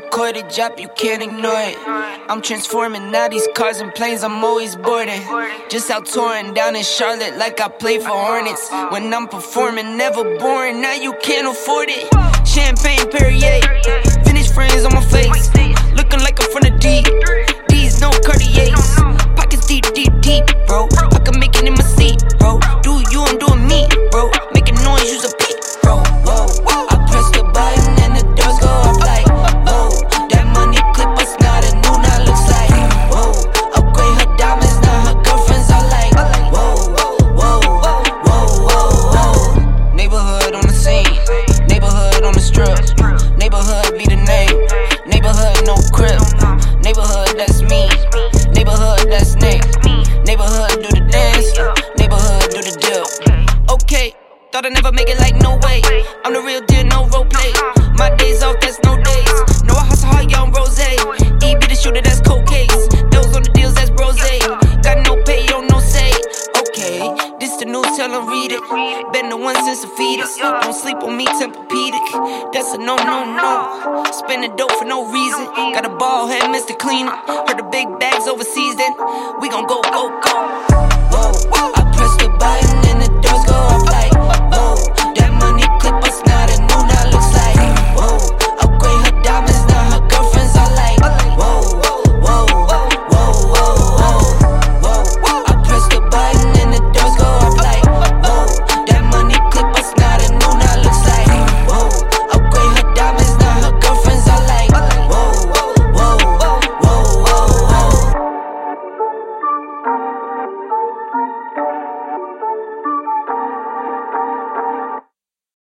record a drop, you can't ignore it. I'm transforming now these cars and planes, I'm always boarding. Just out touring down in Charlotte like I play for Hornets. When I'm performing, never boring, now you can't afford it. Champagne Perrier, vintage frames on my face, looking like I'm from the deep. These no Cartiers, pockets deep, deep, deep, bro. I can make it in my seat, bro. Do you, I'm doing me, bro. Making noise, use a beat, bro. Whoa, I press the button and the doors go off like, whoa. That money clip us now, the new now looks like, whoa. Upgrade her diamonds, now her girlfriends are like, whoa, whoa, whoa, whoa, whoa. Neighborhood on the scene, neighborhood on the strip, neighborhood be the name, neighborhood no crib, neighborhood that's me, neighborhood that's Nick, neighborhood do the dance, neighborhood do the dip. Okay, thought I'd never make it like no way. I'm the real deal, no role play. My days off, that's no days. No, I hustle hard, young rose. E be the shooter, that's cold case. Those on the deals, that's brose. Got no pay, yo, no say. Okay, this the news, tell them read it. Been the one since the fetus. Don't sleep on me, Tempur-Pedic. That's a no, no, no. Spending dope for no reason. Got a ball head, Mr. Cleaner. Heard the big bags overseas, then we gon' go, go, go. Whoa, I press the button and the doors go off.